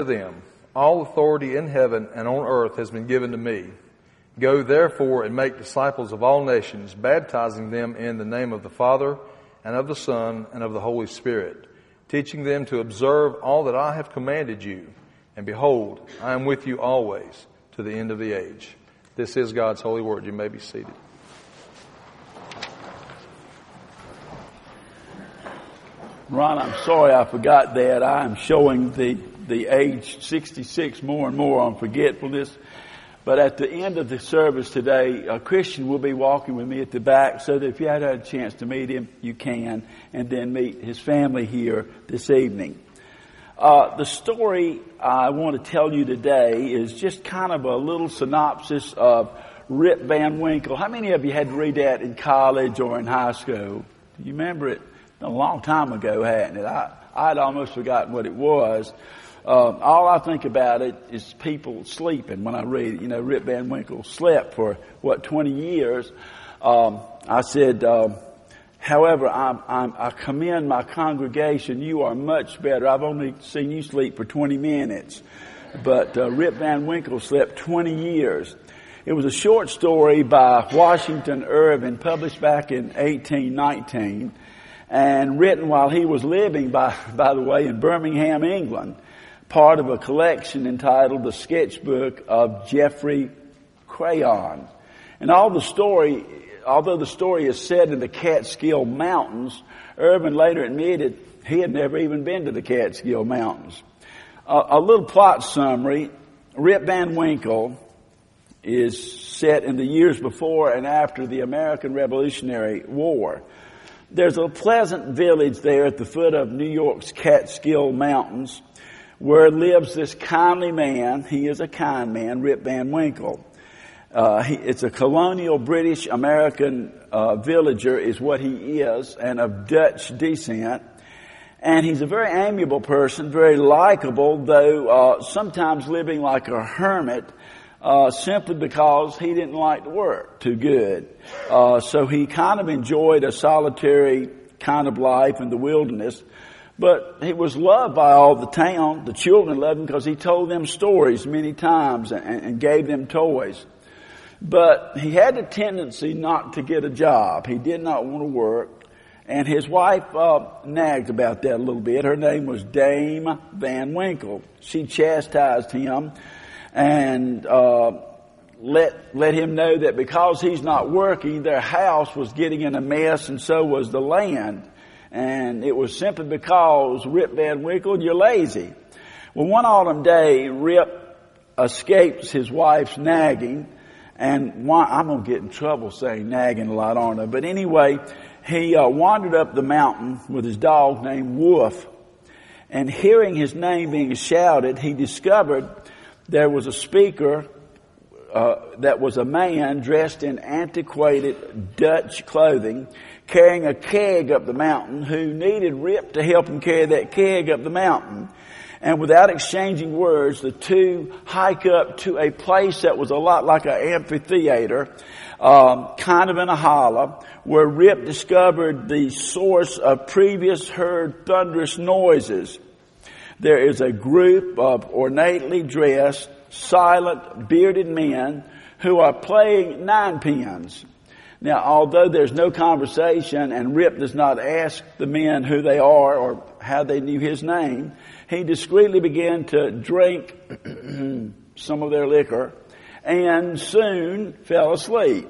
them, all authority in heaven and on earth has been given to me. Go therefore and make disciples of all nations, baptizing them in the name of the Father and of the Son and of the Holy Spirit, teaching them to observe all that I have commanded you. And behold, I am with you always to the end of the age. This is God's holy word. You may be seated. Ron, I'm sorry I forgot that. I am showing the age 66 more and more on forgetfulness. But at the end of the service today, a Christian will be walking with me at the back, so that if you had a chance to meet him, you can, and then meet his family here this evening. The story I want to tell you today is just kind of a little synopsis of Rip Van Winkle. How many of you had to read that in college or in high school? Do you remember it? A long time ago, hadn't it? I'd almost forgotten what it was. All I think about it is people sleeping when I read it. You know, Rip Van Winkle slept for, 20 years. I said, however, I commend my congregation. You are much better. I've only seen you sleep for 20 minutes. But Rip Van Winkle slept 20 years. It was a short story by Washington Irving, published back in 1819. And written while he was living, by the way, in Birmingham, England, part of a collection entitled The Sketchbook of Geoffrey Crayon. And although the story is set in the Catskill Mountains, Irving later admitted he had never even been to the Catskill Mountains. A little plot summary. Rip Van Winkle is set in the years before and after the American Revolutionary War. There's a pleasant village there at the foot of New York's Catskill Mountains where lives this kindly man. He is a kind man, Rip Van Winkle. It's a colonial British American villager is what he is, and of Dutch descent. And he's a very amiable person, very likable, though sometimes living like a hermit, simply because he didn't like to work too good. So he kind of enjoyed a solitary kind of life in the wilderness. But he was loved by all the town. The children loved him because he told them stories many times and gave them toys. But he had a tendency not to get a job. He did not want to work. And his wife nagged about that a little bit. Her name was Dame Van Winkle. She chastised him and let him know that because he's not working, their house was getting in a mess, and so was the land. And it was simply because, Rip Van Winkle, you're lazy. Well, one autumn day, Rip escapes his wife's nagging, and I'm going to get in trouble saying nagging a lot, aren't I? But anyway, he wandered up the mountain with his dog named Wolf, and hearing his name being shouted, he discovered there was a speaker that was a man dressed in antiquated Dutch clothing, carrying a keg up the mountain, who needed Rip to help him carry that keg up the mountain. And without exchanging words, the two hike up to a place that was a lot like an amphitheater, kind of in a hollow, where Rip discovered the source of previous heard thunderous noises. There is a group of ornately dressed, silent, bearded men who are playing ninepins. Now, although there's no conversation and Rip does not ask the men who they are or how they knew his name, he discreetly began to drink some of their liquor and soon fell asleep.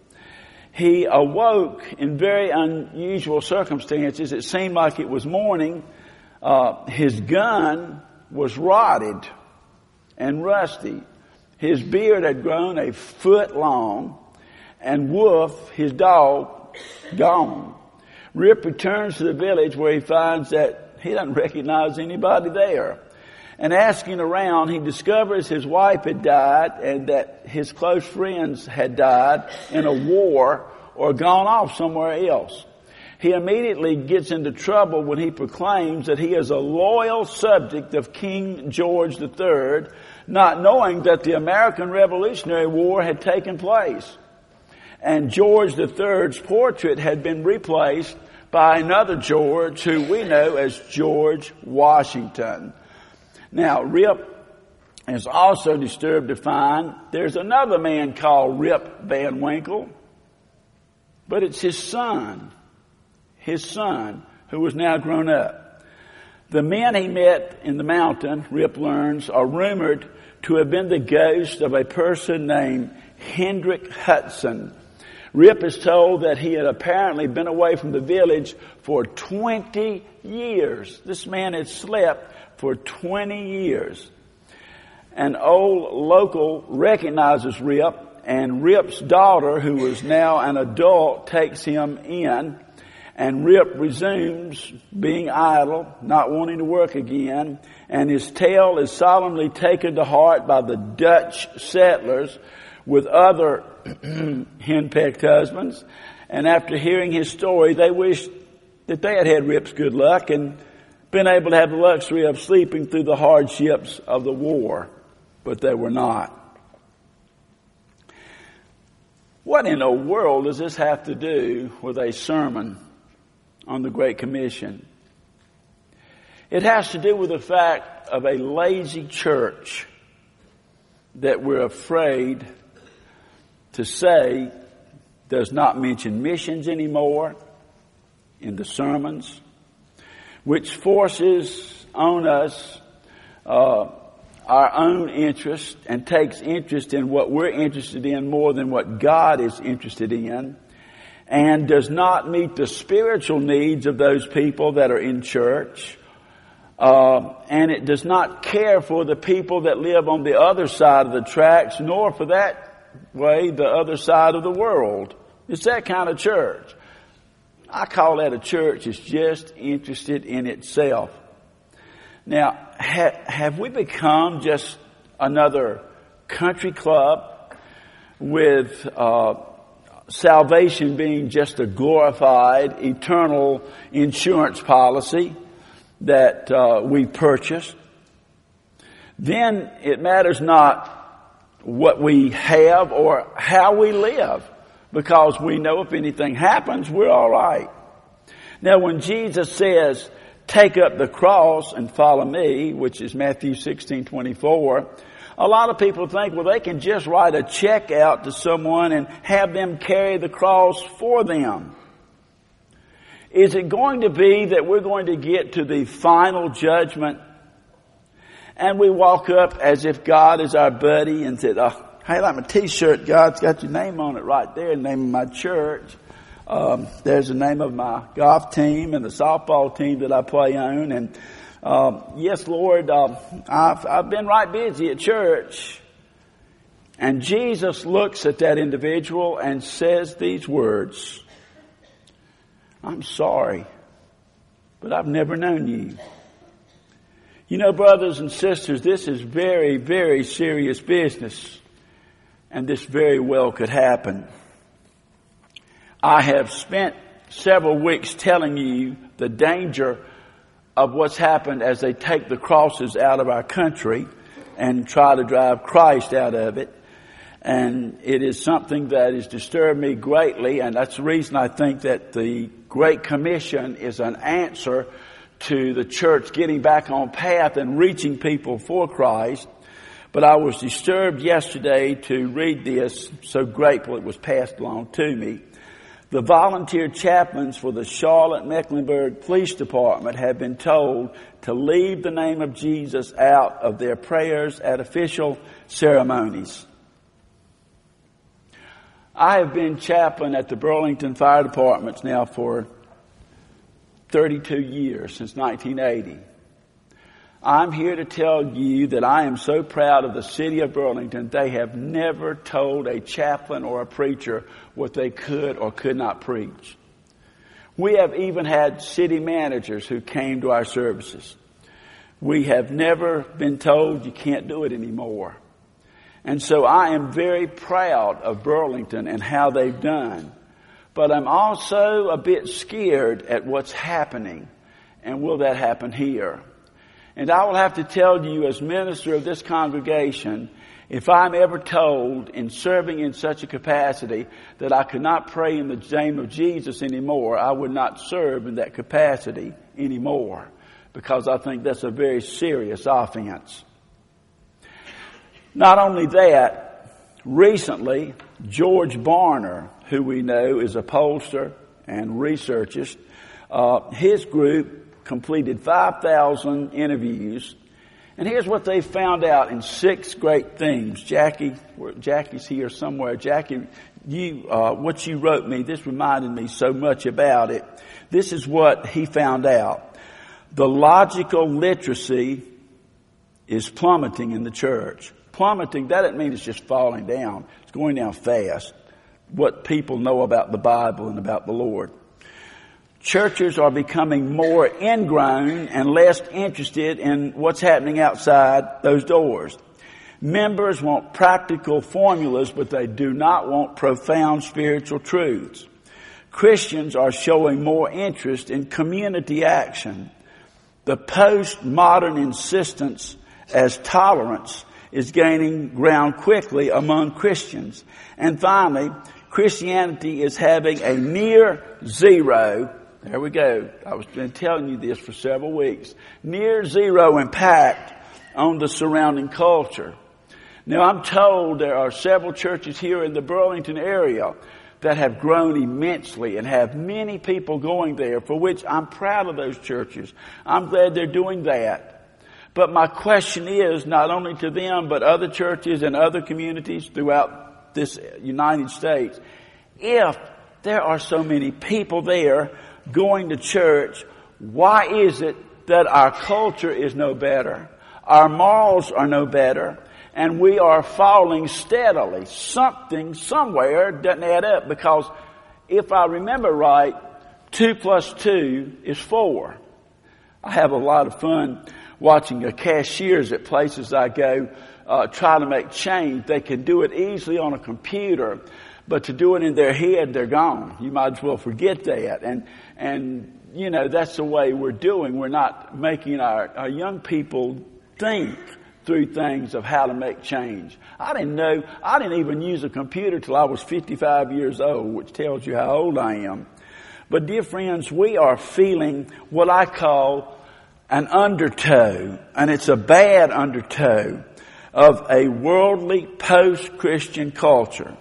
He awoke in very unusual circumstances. It seemed like it was morning. His gun was rotted and rusty. His beard had grown a foot long, and Wolf, his dog, gone. Rip returns to the village where he finds that he doesn't recognize anybody there. And asking around, he discovers his wife had died and that his close friends had died in a war or gone off somewhere else. He immediately gets into trouble when he proclaims that he is a loyal subject of King George III, not knowing that the American Revolutionary War had taken place. And George III's portrait had been replaced by another George who we know as George Washington. Now, Rip is also disturbed to find there's another man called Rip Van Winkle, but it's his son who was now grown up. The men he met in the mountain, Rip learns, are rumored to have been the ghost of a person named Hendrick Hudson. Rip is told that he had apparently been away from the village for 20 years. This man had slept for 20 years. An old local recognizes Rip, and Rip's daughter, who is now an adult, takes him in, and Rip resumes being idle, not wanting to work again, and his tale is solemnly taken to heart by the Dutch settlers with other henpecked husbands. And after hearing his story, they wished that they had had Rip's good luck and been able to have the luxury of sleeping through the hardships of the war, but they were not. What in the world does this have to do with a sermon on the Great Commission? It has to do with the fact of a lazy church that we're afraid to say does not mention missions anymore in the sermons, which forces on us our own interest and takes interest in what we're interested in more than what God is interested in, and does not meet the spiritual needs of those people that are in church, and it does not care for the people that live on the other side of the tracks, nor for that way the other side of the world. It's that kind of church. I call that a church that's just interested in itself. Now, have we become just another country club with salvation being just a glorified, eternal insurance policy that we purchased? Then it matters not what we have or how we live, because we know if anything happens, we're all right. Now, when Jesus says, "Take up the cross and follow me," which is Matthew 16:24, a lot of people think, well, they can just write a check out to someone and have them carry the cross for them. Is it going to be that we're going to get to the final judgment and we walk up as if God is our buddy and said, "Hey, like my t-shirt, God's got your name on it right there, the name of my church. There's the name of my golf team and the softball team that I play on. And yes, Lord, I've been right busy at church." And Jesus looks at that individual and says these words, "I'm sorry, but I've never known you." You know, brothers and sisters, this is very, very serious business, and this very well could happen. I have spent several weeks telling you the danger of what's happened as they take the crosses out of our country and try to drive Christ out of it. And it is something that has disturbed me greatly, and that's the reason I think that the Great Commission is an answer to the church getting back on path and reaching people for Christ. But I was disturbed yesterday to read this, so grateful it was passed along to me. The volunteer chaplains for the Charlotte-Mecklenburg Police Department have been told to leave the name of Jesus out of their prayers at official ceremonies. I have been chaplain at the Burlington Fire Departments now for 32 years, since 1980. I'm here to tell you that I am so proud of the city of Burlington. They have never told a chaplain or a preacher what they could or could not preach. We have even had city managers who came to our services. We have never been told you can't do it anymore. And so I am very proud of Burlington and how they've done. But I'm also a bit scared at what's happening. And will that happen here? And I will have to tell you, as minister of this congregation, if I'm ever told in serving in such a capacity that I could not pray in the name of Jesus anymore, I would not serve in that capacity anymore. because I think that's a very serious offense. Not only that, recently, George Barner, who we know is a pollster and researchist, his group completed 5,000 interviews. And here's what they found out in 6 great themes. Jackie's here somewhere. Jackie, what you wrote me, this reminded me so much about it. This is what he found out. The logical literacy is plummeting in the church. Plummeting, that doesn't mean it's just falling down. It's going down fast. What people know about the Bible and about the Lord. Churches are becoming more ingrown and less interested in what's happening outside those doors. Members want practical formulas, but they do not want profound spiritual truths. Christians are showing more interest in community action. The postmodern insistence as tolerance is gaining ground quickly among Christians. And finally, Christianity is having a near zero, there we go, I've been telling you this for several weeks, near zero impact on the surrounding culture. Now, I'm told there are several churches here in the Burlington area that have grown immensely and have many people going there, for which I'm proud of those churches. I'm glad they're doing that. But my question is, not only to them, but other churches and other communities throughout this United States, if there are so many people there going to church, why is it that our culture is no better? Our morals are no better, and we are falling steadily. Something somewhere doesn't add up, because if I remember right, 2 + 2 is 4. I have a lot of fun watching the cashiers at places I go try to make change. They can do it easily on a computer, but to do it in their head, they're gone. You might as well forget that. And you know, that's the way we're doing. We're not making our young people think through things of how to make change. I didn't even use a computer till I was 55 years old, which tells you how old I am. But dear friends, we are feeling what I call an undertow, and it's a bad undertow of a worldly post-Christian culture.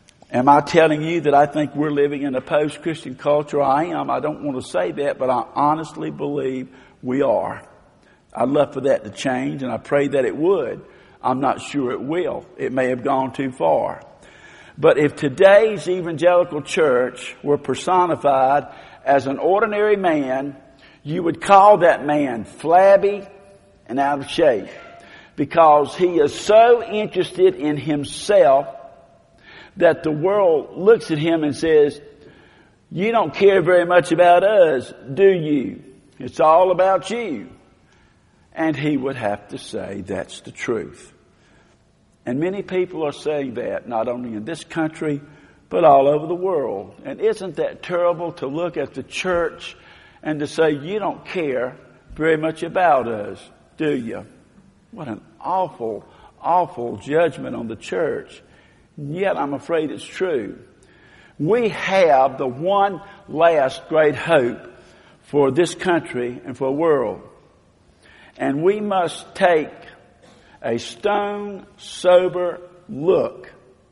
Am I telling you that I think we're living in a post-Christian culture? I am. I don't want to say that, but I honestly believe we are. I'd love for that to change, and I pray that it would. I'm not sure it will. It may have gone too far. But if today's evangelical church were personified as an ordinary man, you would call that man flabby and out of shape, because he is so interested in himself that the world looks at him and says, "You don't care very much about us, do you? It's all about you." And he would have to say that's the truth. And many people are saying that, not only in this country, but all over the world. And isn't that terrible to look at the church and to say, "You don't care very much about us, do you?" What an awful, awful judgment on the church. And yet I'm afraid it's true. We have the one last great hope for this country and for the world. And we must take a stone sober look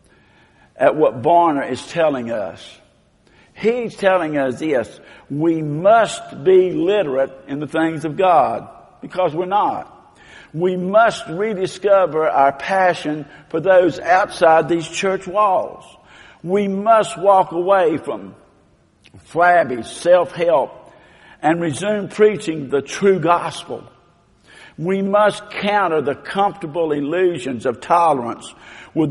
at what Barner is telling us. He's telling us this: we must be literate in the things of God, because we're not. We must rediscover our passion for those outside these church walls. We must walk away from flabby self-help and resume preaching the true gospel. We must counter the comfortable illusions of tolerance with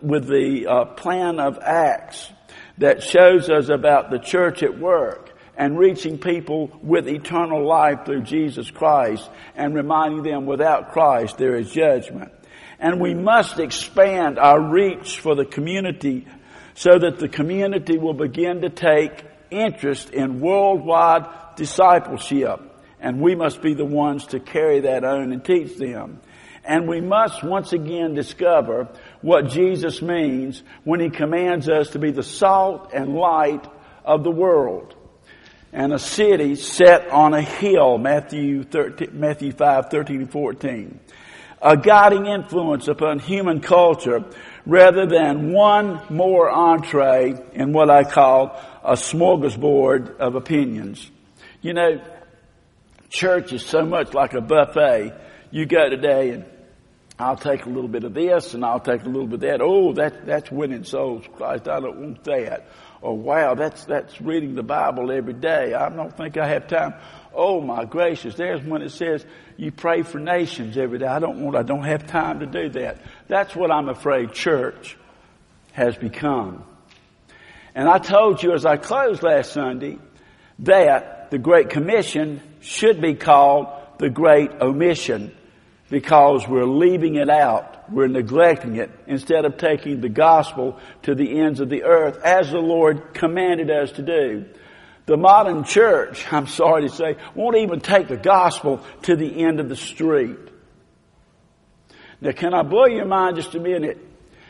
the plan of Acts that shows us about the church at work and reaching people with eternal life through Jesus Christ and reminding them without Christ there is judgment. And we must expand our reach for the community so that the community will begin to take interest in worldwide discipleship. And we must be the ones to carry that on and teach them. And we must once again discover what Jesus means when he commands us to be the salt and light of the world. and a city set on a hill, Matthew 5:13 and 14. A guiding influence upon human culture rather than one more entree in what I call a smorgasbord of opinions. You know, church is so much like a buffet. You go today and I'll take a little bit of this and I'll take a little bit of that. Oh, that's winning souls to Christ. I don't want that. Or wow, that's reading the Bible every day. I don't think I have time. Oh my gracious, there's one that says you pray for nations every day. I don't have time to do that. That's what I'm afraid church has become. And I told you as I closed last Sunday that the Great Commission should be called the Great Omission, because we're leaving it out. We're neglecting it instead of taking the gospel to the ends of the earth as the Lord commanded us to do. The modern church, I'm sorry to say, won't even take the gospel to the end of the street. Now, can I blow your mind just a minute?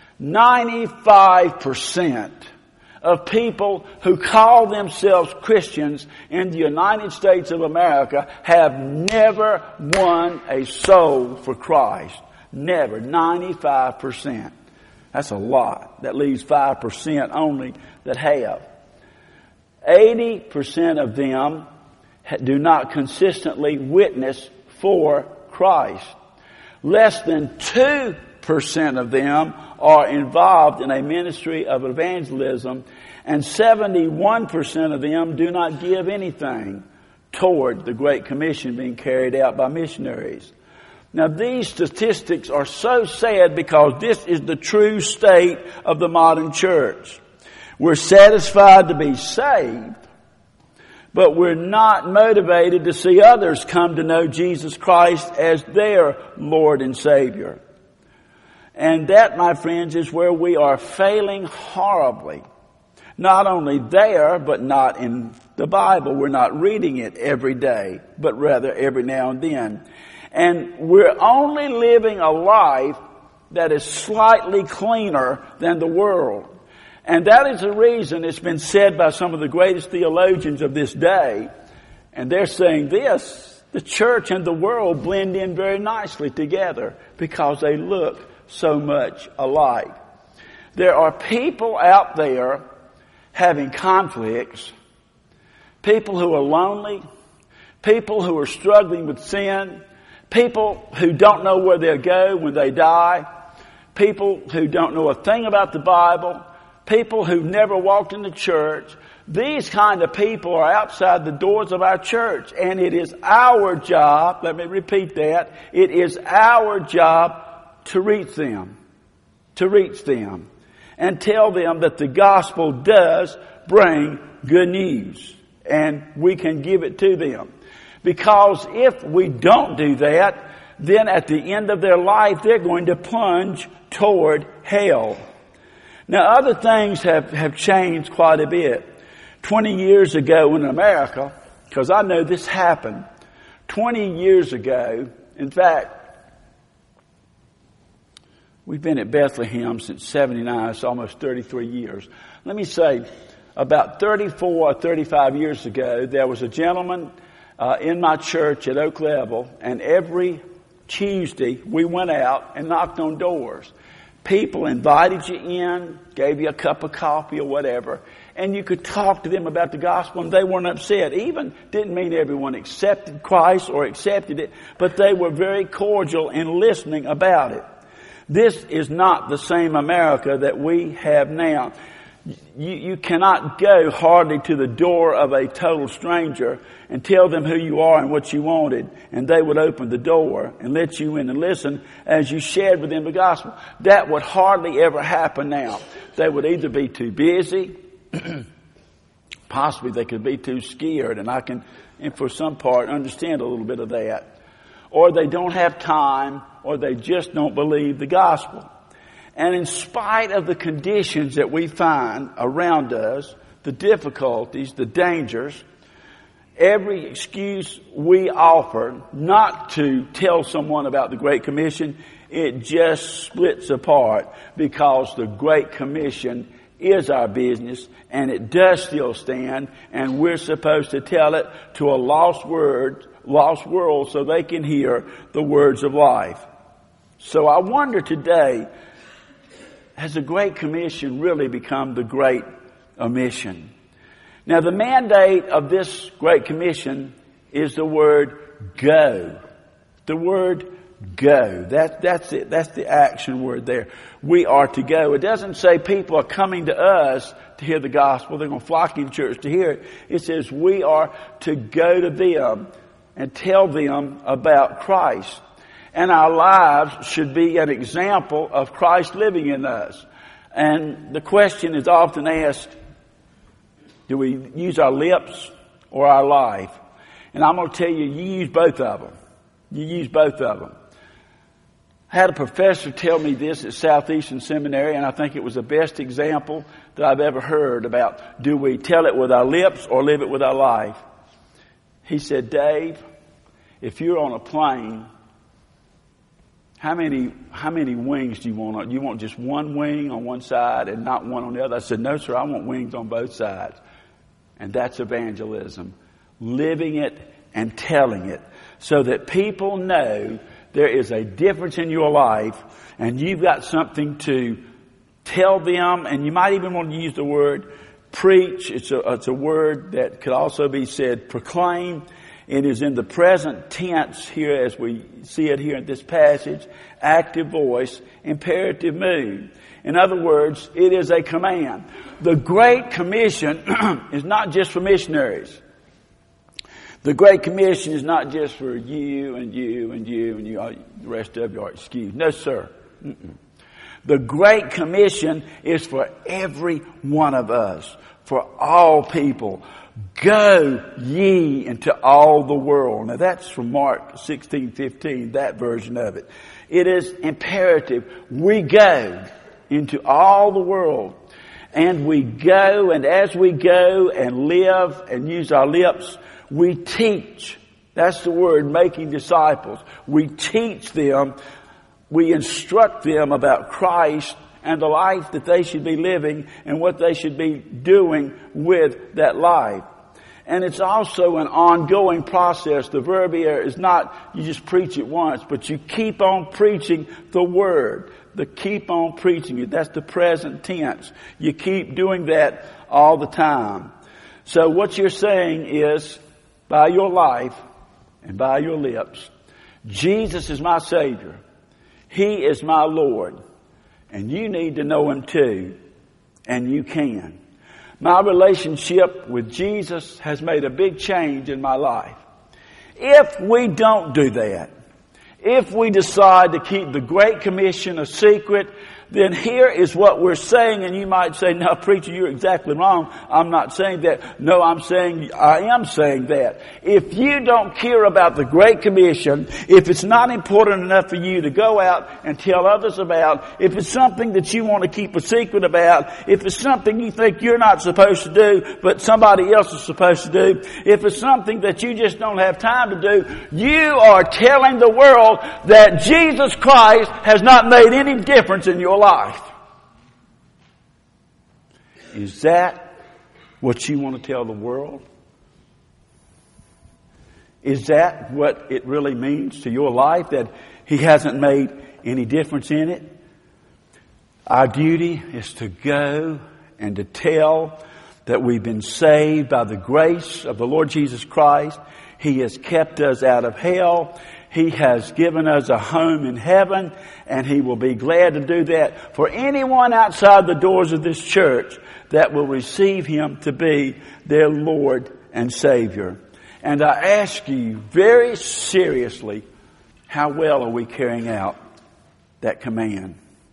95% of people who call themselves Christians in the United States of America have never won a soul for Christ. Never. 95%. That's a lot. That leaves 5% only that have. 80% of them do not consistently witness for Christ. Less than 2% of them are involved in a ministry of evangelism, and 71% of them do not give anything toward the Great Commission being carried out by missionaries. Now, these statistics are so sad because this is the true state of the modern church. We're satisfied to be saved, but we're not motivated to see others come to know Jesus Christ as their Lord and Savior. And that, my friends, is where we are failing horribly. Not only there, but not in the Bible. We're not reading it every day, but rather every now and then. And we're only living a life that is slightly cleaner than the world. And that is the reason it's been said by some of the greatest theologians of this day. And they're saying this: the church and the world blend in very nicely together because they look so much alike. There are people out there having conflicts, people who are lonely, people who are struggling with sin, people who don't know where they'll go when they die, people who don't know a thing about the Bible, people who never walked in the church. These kind of people are outside the doors of our church, and it is our job, let me repeat that, it is our job to reach them, and tell them that the gospel does bring good news, and we can give it to them. Because if we don't do that, then at the end of their life, they're going to plunge toward hell. Now, other things have changed quite a bit. 20 years ago in America, because I know this happened, 20 years ago, in fact, we've been at Bethlehem since 79, it's almost 33 years. Let me say, about 34 or 35 years ago, there was a gentleman in my church at Oak Level, and every Tuesday we went out and knocked on doors. People invited you in, gave you a cup of coffee or whatever, and you could talk to them about the gospel, and they weren't upset. Even didn't mean everyone accepted Christ or accepted it, but they were very cordial in listening about it. This is not the same America that we have now. You cannot go hardly to the door of a total stranger and tell them who you are and what you wanted, and they would open the door and let you in and listen as you shared with them the gospel. That would hardly ever happen now. They would either be too busy, possibly they could be too scared, and I can, and for some part, understand a little bit of that. Or they don't have time, or they just don't believe the gospel. And in spite of the conditions that we find around us, the difficulties, the dangers, every excuse we offer not to tell someone about the Great Commission, it just splits apart because the Great Commission is our business, and it does still stand, and we're supposed to tell it to a lost world so they can hear the words of life. So I wonder today, has the Great Commission really become the Great Omission? Now the mandate of this Great Commission is the word go. The word go. That's it. That's the action word there. We are to go. It doesn't say people are coming to us to hear the gospel. They're going to flock in church to hear it. It says we are to go to them and tell them about Christ. And our lives should be an example of Christ living in us. And the question is often asked, do we use our lips or our life? And I'm going to tell you, you use both of them. You use both of them. I had a professor tell me this at Southeastern Seminary, and I think it was the best example that I've ever heard about, do we tell it with our lips or live it with our life? He said, Dave, if you're on a plane, how many wings do you want? Do you want just one wing on one side and not one on the other? I said, no, sir, I want wings on both sides. And that's evangelism. Living it and telling it so that people know there is a difference in your life and you've got something to tell them. And you might even want to use the word preach. It's a word that could also be said proclaim. It is in the present tense here as we see it here in this passage. Active voice, imperative mood. In other words, it is a command. The Great Commission is not just for missionaries. The Great Commission is not just for you and you and you and you. The rest of you are excused. No, sir. The Great Commission is for every one of us, for all people. Go ye into all the world. Now that's from Mark 16:15, that version of it. It is imperative. We go into all the world. And we go, and as we go and live and use our lips, we teach. That's the word, making disciples. We teach them, we instruct them about Christ and the life that they should be living and what they should be doing with that life. And it's also an ongoing process. The verb here is not you just preach it once, but you keep on preaching the word. Keep on preaching it. That's the present tense. You keep doing that all the time. So what you're saying is, by your life and by your lips, Jesus is my Savior. He is my Lord. And you need to know Him too. And you can. My relationship with Jesus has made a big change in my life. If we don't do that, if we decide to keep the Great Commission a secret, then here is what we're saying. And you might say, no, preacher, you're exactly wrong. I'm not saying that. No, I am saying that. If you don't care about the Great Commission, if it's not important enough for you to go out and tell others about, if it's something that you want to keep a secret about, if it's something you think you're not supposed to do, but somebody else is supposed to do, if it's something that you just don't have time to do, you are telling the world that Jesus Christ has not made any difference in your life. Is that what you want to tell the world? Is that what it really means to your life, that He hasn't made any difference in it? Our duty is to go and to tell that we've been saved by the grace of the Lord Jesus Christ. He has kept us out of hell. He has given us a home in heaven, and He will be glad to do that for anyone outside the doors of this church that will receive Him to be their Lord and Savior. And I ask you very seriously, how well are we carrying out that command?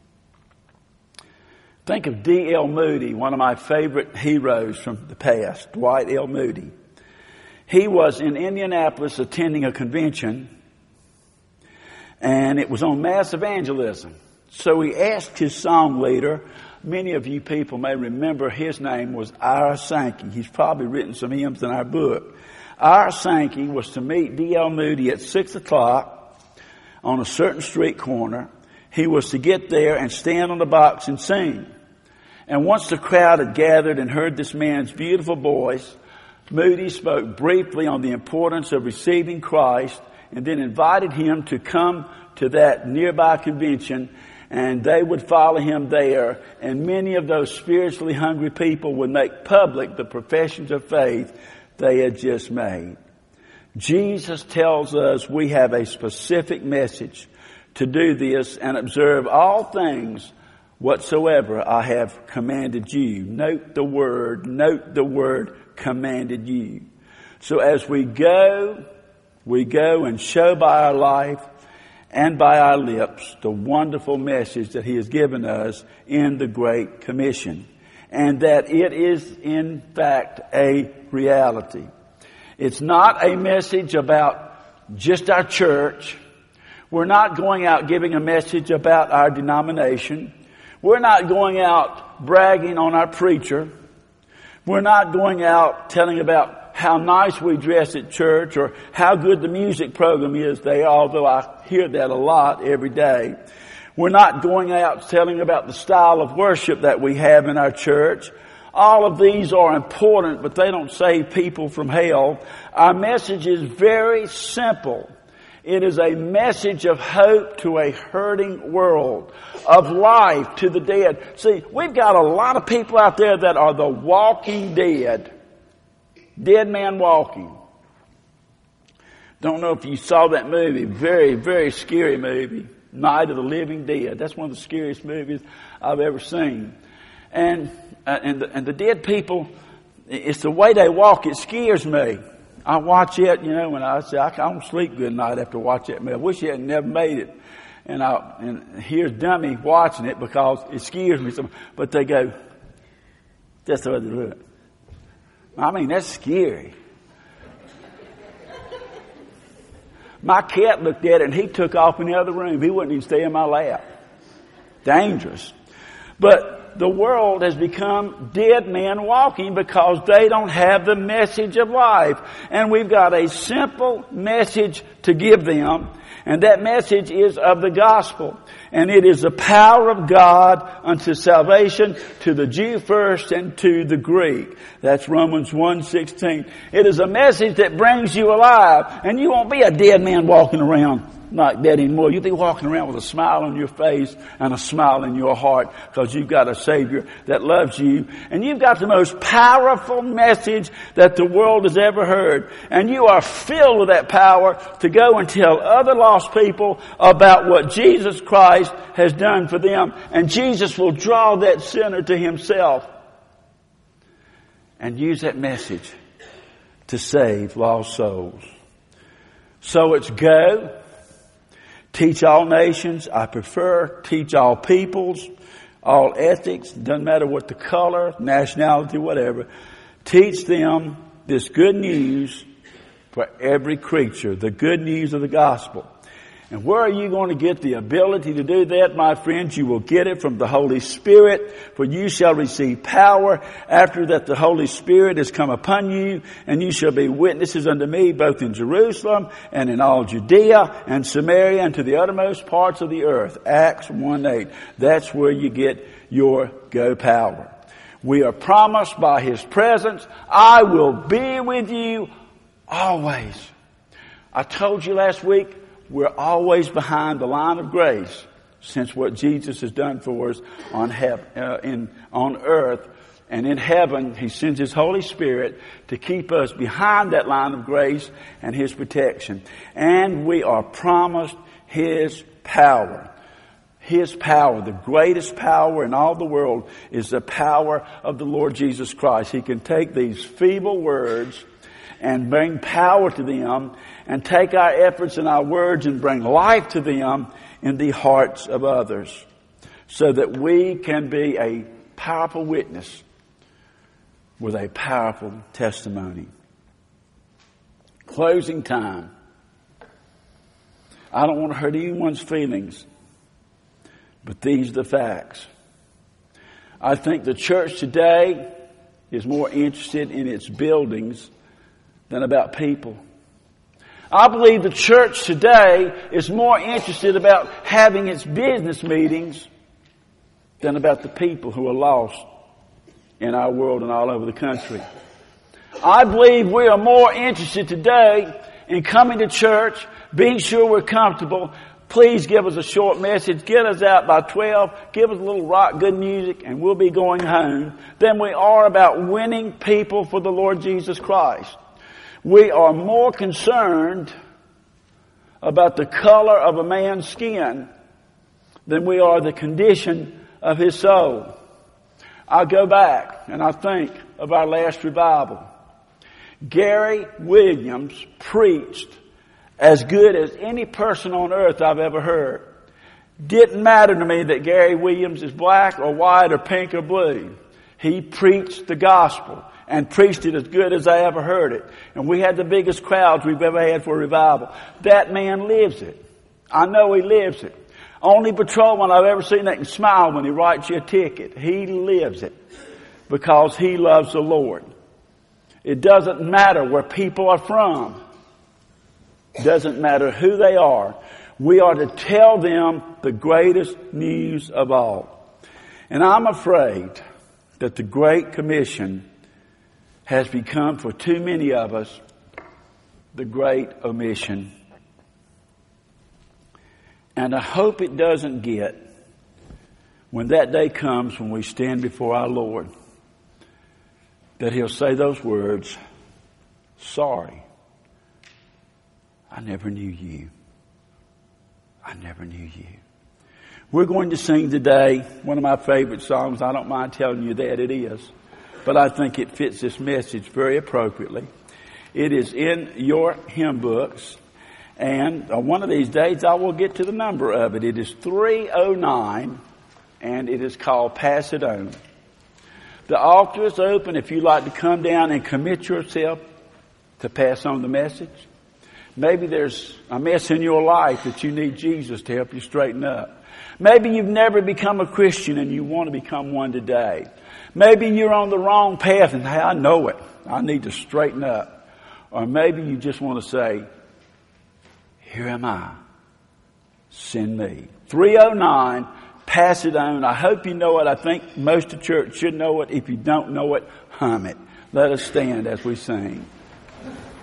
Think of D.L. Moody, one of my favorite heroes from the past, Dwight L. Moody. He was in Indianapolis attending a convention, and it was on mass evangelism. So he asked his song leader, many of you people may remember his name was Ira Sankey. He's probably written some hymns in our book. Ira Sankey was to meet D.L. Moody at 6 o'clock on a certain street corner. He was to get there and stand on the box and sing. And once the crowd had gathered and heard this man's beautiful voice, Moody spoke briefly on the importance of receiving Christ and then invited him to come to that nearby convention, and they would follow him there, and many of those spiritually hungry people would make public the professions of faith they had just made. Jesus tells us we have a specific message to do this and observe all things whatsoever I have commanded you. Note the word commanded you. So as we go and show by our life and by our lips the wonderful message that he has given us in the Great Commission, and that it is in fact a reality. It's not a message about just our church. We're not going out giving a message about our denomination. We're not going out bragging on our preacher. We're not going out telling about how nice we dress at church or how good the music program is there, although I hear that a lot every day. We're not going out telling about the style of worship that we have in our church. All of these are important, but they don't save people from hell. Our message is very simple. It is a message of hope to a hurting world, of life to the dead. See, we've got a lot of people out there that are the walking dead. Dead man walking. Don't know if you saw that movie. Very, very scary movie. Night of the Living Dead. That's one of the scariest movies I've ever seen. And the dead people, it's the way they walk. It scares me. I watch it, when I say I don't sleep good night after watching that movie. I wish he had never made it. And here's dummy watching it because it scares me. But they go, that's the way they do it. I mean, that's scary. My cat looked at it and he took off in the other room. He wouldn't even stay in my lap. Dangerous. But the world has become dead men walking because they don't have the message of life. And we've got a simple message to give them. And that message is of the gospel. And it is the power of God unto salvation to the Jew first and to the Greek. That's Romans 1:16. It is a message that brings you alive. And you won't be a dead man walking around like that anymore. You'll be walking around with a smile on your face and a smile in your heart because you've got a Savior that loves you. And you've got the most powerful message that the world has ever heard. And you are filled with that power to go and tell other lost people about what Jesus Christ has done for them. And Jesus will draw that sinner to himself and use that message to save lost souls. So it's go. Teach all nations. I prefer teach all peoples, all ethics. Doesn't matter what the color, nationality, whatever. Teach them this good news for every creature. The good news of the gospel. And where are you going to get the ability to do that, my friends? You will get it from the Holy Spirit, for you shall receive power after that the Holy Spirit has come upon you, and you shall be witnesses unto me both in Jerusalem and in all Judea and Samaria and to the uttermost parts of the earth. Acts 1:8. That's where you get your go power. We are promised by His presence, I will be with you always. I told you last week, we're always behind the line of grace since what Jesus has done for us on earth. And in heaven, He sends His Holy Spirit to keep us behind that line of grace and His protection. And we are promised His power. His power, the greatest power in all the world, is the power of the Lord Jesus Christ. He can take these feeble words and bring power to them, and take our efforts and our words and bring life to them in the hearts of others, so that we can be a powerful witness with a powerful testimony. Closing time. I don't want to hurt anyone's feelings, but these are the facts. I think the church today is more interested in its buildings than about people. I believe the church today is more interested about having its business meetings than about the people who are lost in our world and all over the country. I believe we are more interested today in coming to church, being sure we're comfortable. Please give us a short message. Get us out by 12. Give us a little rock, good music, and we'll be going home. Than we are about winning people for the Lord Jesus Christ. We are more concerned about the color of a man's skin than we are the condition of his soul. I go back and I think of our last revival. Gary Williams preached as good as any person on earth I've ever heard. Didn't matter to me that Gary Williams is black or white or pink or blue. He preached the gospel and preached it as good as I ever heard it. And we had the biggest crowds we've ever had for a revival. That man lives it. I know he lives it. Only patrolman I've ever seen that can smile when he writes you a ticket. He lives it because he loves the Lord. It doesn't matter where people are from. Doesn't matter who they are. We are to tell them the greatest news of all. And I'm afraid that the Great Commission has become, for too many of us, the Great Omission. And I hope it doesn't get, when that day comes when we stand before our Lord, that He'll say those words, "Sorry, I never knew you. I never knew you." We're going to sing today one of my favorite songs. I don't mind telling you that it is, but I think it fits this message very appropriately. It is in your hymn books, and on one of these days I will get to the number of it. It is 309, and it is called "Pass It On." The altar is open if you'd like to come down and commit yourself to pass on the message. Maybe there's a mess in your life that you need Jesus to help you straighten up. Maybe you've never become a Christian and you want to become one today. Maybe you're on the wrong path and, hey, I know it. I need to straighten up. Or maybe you just want to say, "Here am I. Send me." 309, pass it on. I hope you know it. I think most of the church should know it. If you don't know it, hum it. Let us stand as we sing.